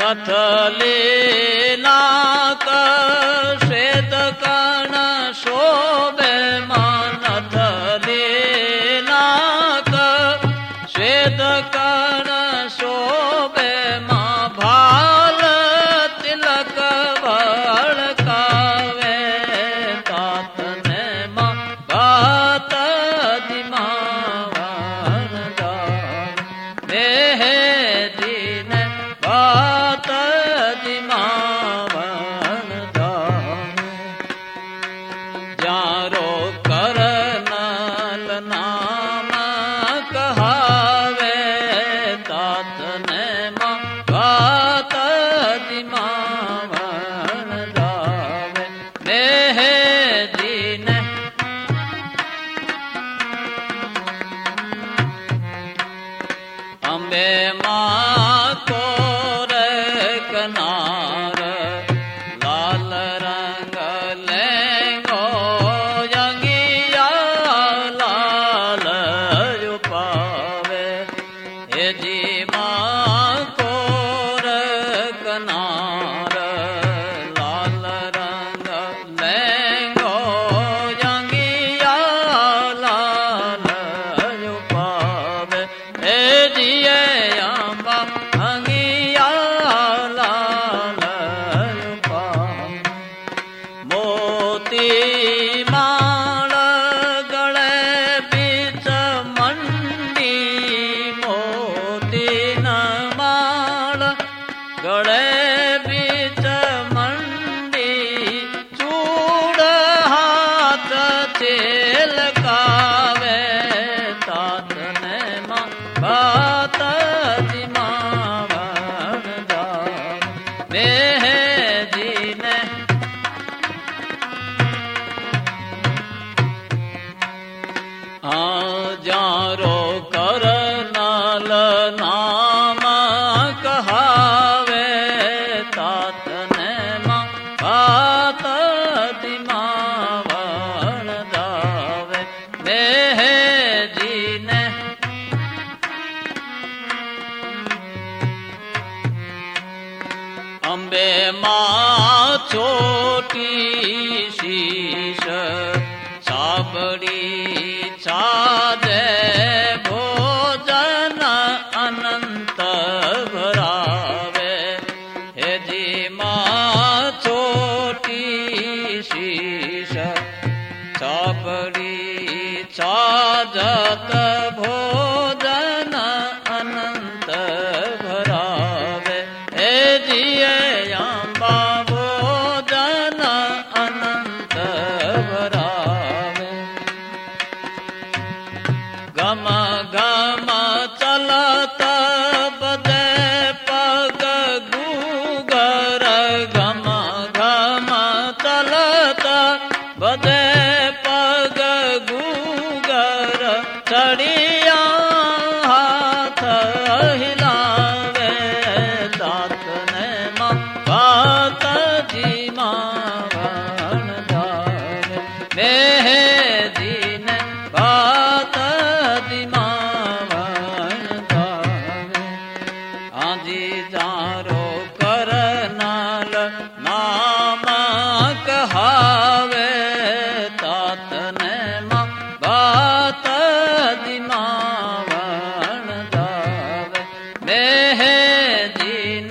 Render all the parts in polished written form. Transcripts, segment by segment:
नथले नाक श्वेत कर्ण शोभे नथले नाक श्वेत कर्ण शोभे भाल तिलक भड़कावे तात ने बात दिमावन देह दिन बात दिमावन जारो करनल नाम कहावे तात ने बात दिमावन दावे देह दिन अम्बे माँ को कनार लाल रंग लेंगो यंगिया लाल जो पावे हे जी माँ को कनार लाल रंग लेंगो यंगिया लाल जो पावे हे जिए अम्बा अंगिया लाल जो पावे मोती माल गले बीच मंडी मोती न माल गले बीच मंडी चूड़ हाथ चिलकावे तात ने बात दिमावन दावे जी ने जारो करनल नाम कहावे तात ने बात दिमावन दावे देह जी ने अम्बे माँ छोटी शीश साबड़ी छादे भोजन अनंत भरावे हे जी माँ छोटी शीश साबड़ी छाजत भोजन अनंत भरावे हे जिए अम्बा भोजन अनंत भरावे गम गम चलत बदे पग गुगर गम गम चलत बदे पग गुगर चढ़िया हाथ हिलावे तात ने बात जी मावन दावे देह दिन बात दिमावन दावे आजी जारो करनल नाम कहावे तात ने बात दिमावन दावे देह दिन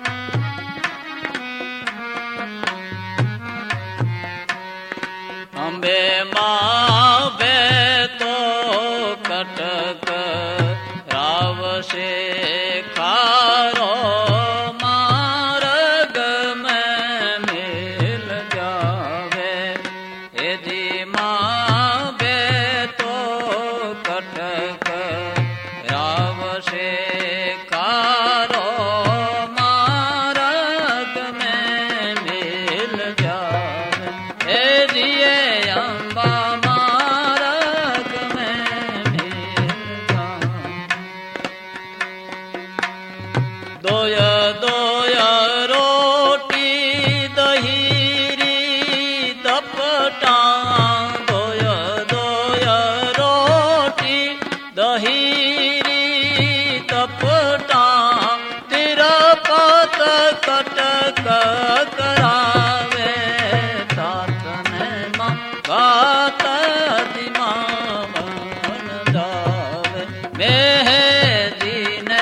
अम्बे माँ बे तो कटक राव से खारो मार्ग में मिल जावे हे जी माँ बे तो कटक राव से खारो मार्ग में मिल जावे हे जिए अम्बा मार्ग में मिल जावे दोय दोय रोटी दहीरी दपटा दोय दोय रोटी दहीरी दपटा तिरप संपत कटक करावे तात ने मां गात दिमावन दावे मेहदी ने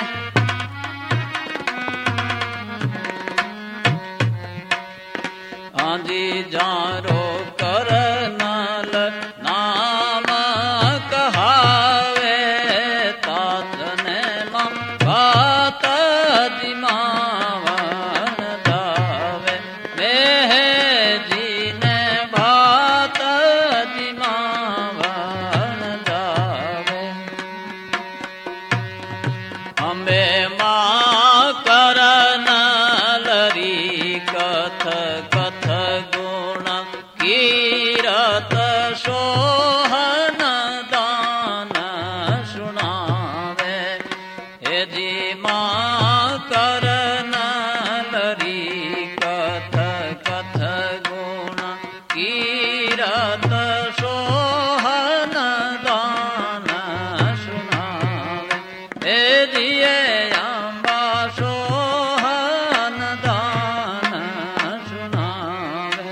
आंधी जारो करनल नाम कहावे तात ने मां गात दिमावन दावे मेहदी ने भात दिमावन दावे अम्बे मां करनल री कथ कथ गुण कीरत सोहन दान सुनावे हे जी मां करनल री कथ कथ गुण कीरत सोहन दान सुनावे हे दिए अम्बा सोहन दान सुनावे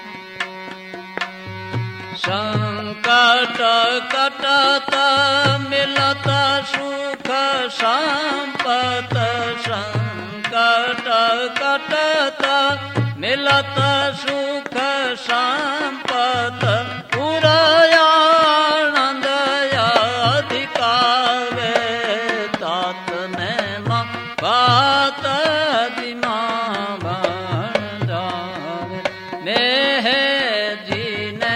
संकट कटत मिलत सुख संपत संकट कटत मिलत सुख संपत पुरयानंद अधिकावे तात ने मां बात दिमावन दावे मेहदी ने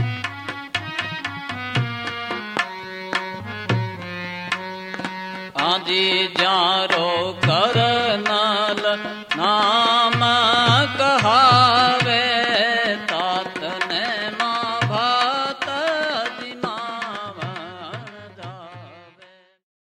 आंधी जारो करनल नाम कहा